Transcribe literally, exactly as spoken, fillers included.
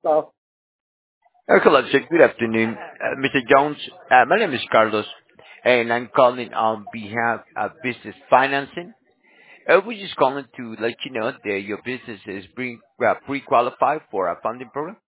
So, Uh, Hello, sir. Good afternoon, uh, mister Jones. Uh, My name is Carlos, and I'm calling on behalf of Business Financing. Uh, We're just calling to let you know that your business is pre- uh, pre-qualified for a funding program.